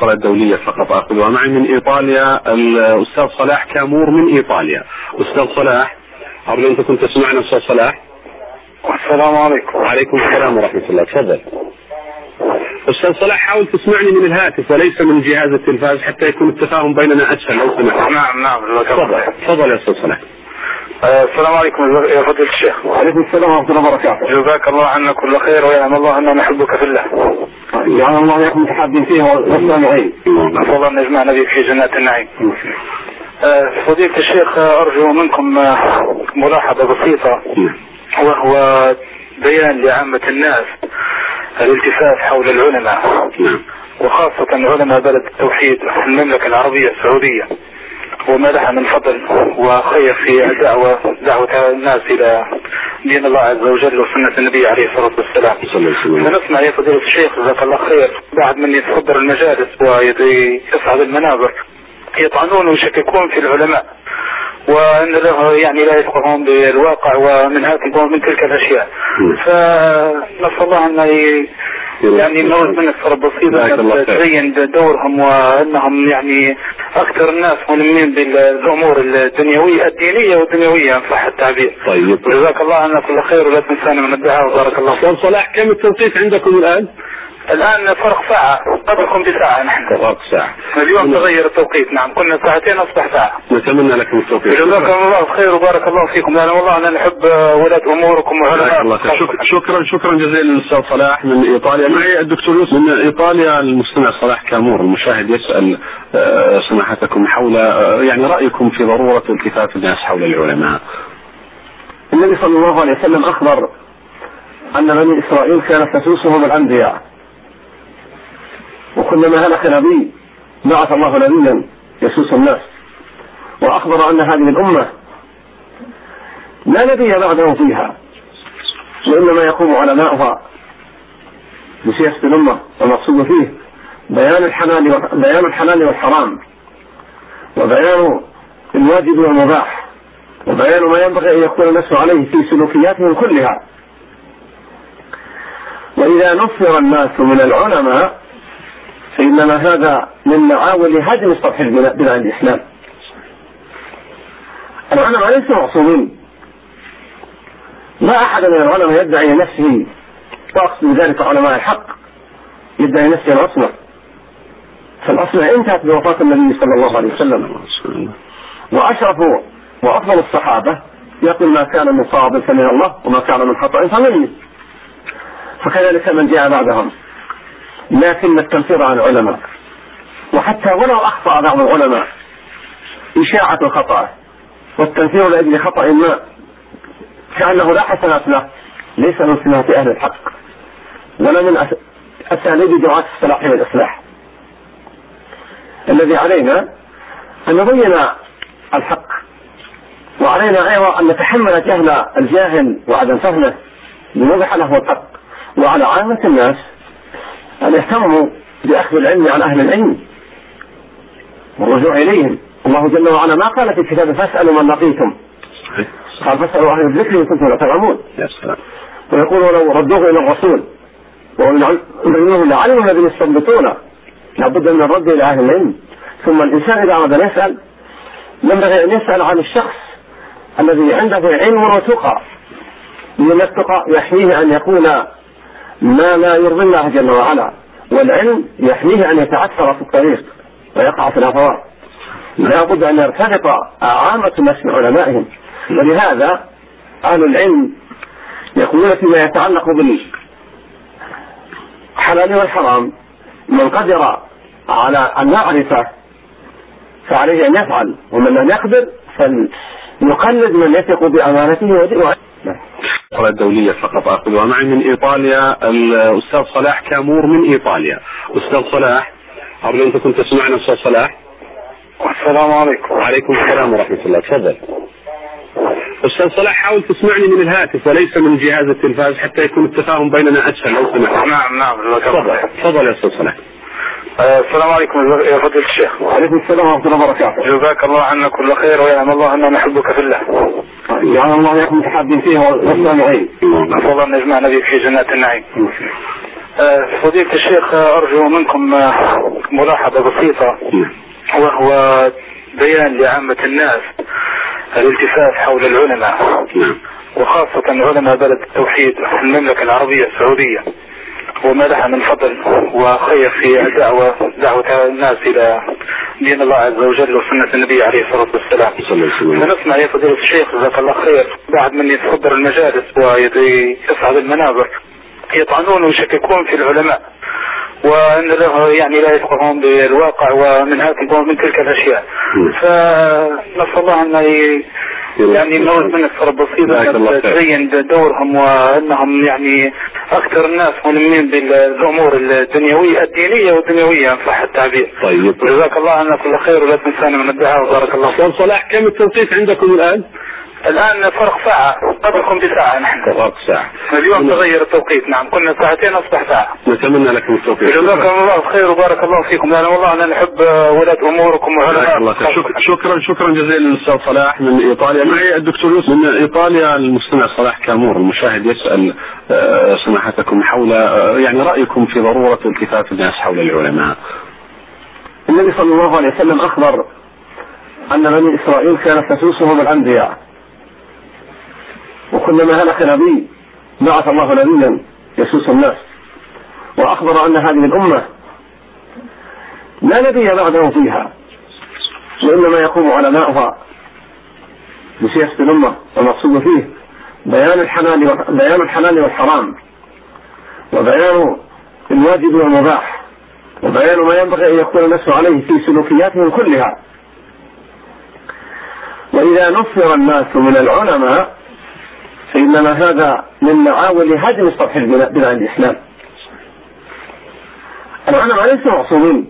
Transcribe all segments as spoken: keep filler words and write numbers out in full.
الاتصالات الدولية فقط أخذها معي من إيطاليا الأستاذ صلاح كامور من إيطاليا. أستاذ صلاح قبل أنت كنت تسمعنا أستاذ صلاح. السلام عليكم. وعليكم السلام ورحمة الله. تفضل أستاذ صلاح، حاول تسمعني من الهاتف وليس من جهاز التلفاز حتى يكون التفاهم بيننا أسهل لو سمحت. نعم نعم. تفضل تفضل يا أستاذ صلاح. السلام عليكم يا فضيلة الشيخ. وعليكم السلام ورحمة الله وبركاته. جزاك الله عنا كل خير ويعلم الله أننا نحبك في الله. يعني الله يكون متحابين فيه والسامعين. نسأل الله أن يجمعنا بك في جنات النعيم. فضيلة الشيخ، أرجو منكم ملاحظة بسيطة، وهو بيان لعامة الناس الالتفاف حول العلماء، وخاصة علماء بلد التوحيد المملكة العربية السعودية، وما لها من فضل وخير في دعوة دعوة الناس إلى دين الله عز وجل وسنة النبي عليه الصلاة والسلام. فنسمع يا فضيلة الشيخ جزاك الله خير بعد من يتصدر المجالس ويصعد المنابر يطعنون ويشككون في العلماء، وأن له يعني لا يفقهون بالواقع ومن هذه من تلك الأشياء. فنسأل الله أن يعني نوز من الصورة بسيطة تبين دورهم، وأنهم يعني أكثر الناس مهمين بالأمور الدنيوية الدينية والدنيوية إن صح التعبير. طيب جزاك الله عنا كل خير ولا تنسانا من الدعاء وبارك الله. أستاذ صلاح، كم التوقيت عندكم الآن؟ الآن فرق ساعة، قبلكم بساعة نحن. فرق ساعة. اليوم تغير التوقيت. نعم، كنا ساعتين أصبح ساعة. نتمنى لكم التوفيق. جزاكم الله خير وبارك الله فيكم. لأن والله أنا نحب ولاة أموركم وعلماء. شكرا شكرا جزيلا للأستاذ صلاح من إيطاليا. معي الدكتور يوسف من إيطاليا. المستمع صلاح كامور المشاهد يسأل سماحتكم حول يعني رأيكم في ضرورة التفاف الناس حول العلماء. النبي صلى الله عليه وسلم أخبر أن بني إسرائيل كانت تسوسهم الأنبياء، وكلما هلك نبي بعث الله نبيا يسوس الناس، وأخبر أن هذه الأمة لا نبي بعده فيها، وإنما يقوم علماؤها بسياسة الأمة، والمقصود فيه بيان الحلال بيان الحلال والحرام، وبيان الواجب والمباح، وبيان ما ينبغي أن يكون الناس عليه في سلوكياتهم كلها. وإذا نفر الناس من العلماء فإنما هذا من معاول هدم سطح بناء الإسلام. العلماء ليسوا معصومين، ما أحد من العلماء يدعي نفسه، وأقصد بذلك علماء الحق، يدعي نفسه العصمة، فالعصمة انتهت بوفاة النبي صلى الله عليه وسلم. وأشرف وأفضل الصحابة يقول ما كان من صواب فمن الله وما كان من خطأ فمني، فكذلك من جاء بعدهم. لكن التنفير عن العلماء، وحتى ولو أخطأ بعض العلماء إشاعة الخطأ والتنفير لأجل خطأ ما كأنه لا حسنات له، ليس من سمات أهل الحق ولا من أساليب دعاة الصلاح والإصلاح. الذي علينا أن نبين الحق، وعلينا أيضا أن نتحمل جهل الجاهل وعدم فهمه لنوضح له الحق. وعلى عامة الناس أن يهتموا بأخذ العلم عن أهل العلم والرجوع إليهم. الله جل وعلا ما قال في الكتاب فاسألوا من لقيتم، قال فاسألوا أهل الذكر إن كنتم لا تعلمون. ويقول لو ردوه إلى الرسول وإنه لعلم الذين يستنبطون، لابد من الرد إلى أهل العلم. ثم الإنسان إذا أراد أن يسأل ينبغي أن يسأل عن الشخص الذي عنده علم وتقى، لأن التقى يحميه أن يقول ما لا يرضي الله جل وعلا، والعلم يحميه أن يتعثر في الطريق ويقع في الأهواء. لا بد أن يرتبط عامة الناس بعلمائهم. ولهذا أهل العلم يقولون فيما يتعلق بالحلال والحرام من قدر على أن يعرفه فعليه أن يفعل، ومن لم يقدر فليقلد من يثق بأمانته ودينه. الصلاة الدولية فقط أخذها معي من إيطاليا الأستاذ صلاح كامور من إيطاليا. أستاذ صلاح قبل أنت كنت تسمعنا أستاذ صلاح. السلام عليكم. وعليكم السلام ورحمة الله. تفضل أستاذ صلاح، حاول تسمعني من الهاتف وليس من جهاز التلفاز حتى يكون التفاهم بيننا أسهل لو سمحت. نعم نعم. تفضل تفضل يا أستاذ صلاح. السلام عليكم يا فضيلة الشيخ. وعليكم السلام ورحمة الله وبركاته. جزاك الله عنا كل خير ويعلم الله أننا نحبك في الله. يعني الله يكون متحابين فيه والسامعين. نسأل الله أن يجمعنا بك في جنات النعيم. فضيلة الشيخ أرجو منكم ملاحظة بسيطة، وهو بيان لعامة الناس الالتفاف حول العلماء، وخاصة علماء بلد التوحيد المملكة العربية السعودية، وما لها من فضل وخير في دعوة دعوة الناس إلى دين الله عز وجل وسنة النبي عليه الصلاة والسلام. فنسمع يا فضيلة الشيخ جزاك الله خير بعد من يتصدر المجالس ويصعد المنابر يطعنون ويشككون في العلماء، وأن له يعني لا يفقهون بالواقع ومن هذه ومن تلك الأشياء. فنسأل الله أن يعني نود من الصورة بسيطة تبين دورهم، وأنهم يعني أكثر الناس ملمين بالأمور الدنيوية الدينية والدنيوية إن صح التعبير. طيب جزاك الله عنا كل خير ولا تنسانا من الدعاء وبارك الله. أستاذ صلاح كم التوقيت عندكم الآن؟ الآن فرق ساعة قبلكم بساعة نحن. فرق ساعة. اليوم تغير التوقيت. نعم كنا ساعتين أصبح ساعة. نتمنى لكم التوفيق. جزاكم الله خير وبارك الله فيكم، لأن والله أنا نحب ولاة أموركم وعلماء. شكرا شكرا شكرا جزيلا للأستاذ صلاح من إيطاليا. معي الدكتور يوسف من إيطاليا. المستمع صلاح كامور المشاهد يسأل سماحتكم حول يعني رأيكم في ضرورة التفاف الناس حول العلماء. النبي صلى الله عليه وسلم أخبر أن بني إسرائيل كانت تسوسهم الأنبياء، وكلما هلك نبي بعث الله نبيا يسوس الناس، وأخبر أن هذه الأمة لا نبي بعده فيها، وإنما يقوم علماؤها بسياسة الأمة، والمقصود فيه بيان الحلال بيان الحلال والحرام، وبيان الواجب والمباح، وبيان ما ينبغي أن يكون الناس عليه في سلوكياتهم كلها. وإذا نفر الناس من العلماء فإنما هذا من معاول هدم سطح بناء الإسلام. العلماء ليسوا معصومين،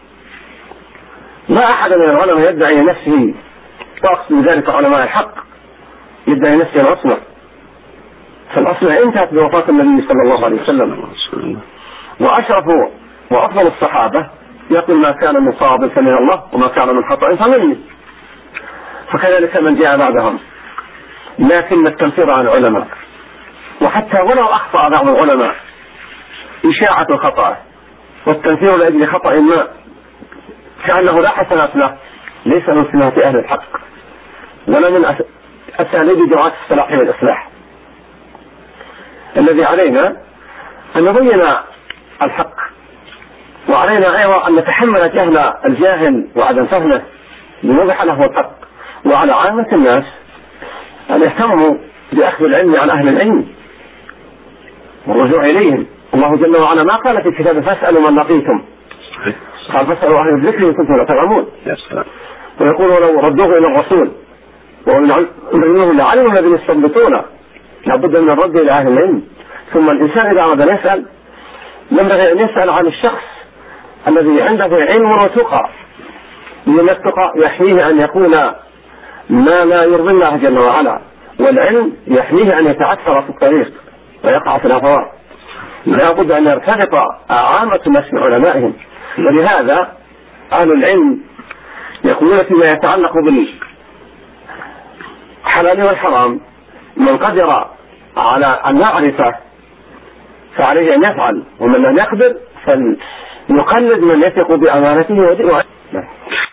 لا أحد من العلماء يدعي نفسه، وأقصد ذلك علماء الحق، يدعي نفسه العصمة، فالعصمة انتهت بوفاة النبي صلى الله عليه وسلم. وأشرف وأفضل الصحابة يقول ما كان من صواب فمن الله وما كان من خطأ فمني، فكذلك من جاء بعدهم. لكن التنفير عن العلماء، وحتى ولو أخطأ بعض العلماء إشاعة الخطأ والتنفير لأجل خطأ ما كأنه لا حسنات له، ليس من سمات أهل الحق ولا من أساليب دعاة الصلاح والإصلاح. الذي علينا أن نبين الحق، وعلينا أيضا أن نتحمل جهل الجاهل وعدم فهمه لنوضح له الحق، وعلى عامة الناس أن يهتموا بأخذ العلم عن أهل العلم والرجوع إليهم. الله جل وعلا ما قال في الكتاب فاسألوا من لقيتم، قال فاسألوا أهل الذكر إن كنتم لا تعلمون. ويقول لو ردوه إلى الرسول وإنهم لعلموا الذين يستنبطون، لابد من الرد إلى أهل العلم. ثم الإنسان إذا أراد أن يسأل ينبغي أن يسأل عن الشخص الذي عنده علم وتقى، لأن التقى يحميه أن يقول ما لا يرضي الله جل وعلا، والعلم يحميه أن يتعثر في الطريق ويقع في الأهواء. لا بد أن يرتبط عامة الناس بعلمائهم. ولهذا أهل العلم يقولون فيما يتعلق بالحلال والحرام من قدر على أن يعرفه فعليه أن يفعل، ومن لم يقدر فليقلد من يثق بأمانته ودينه.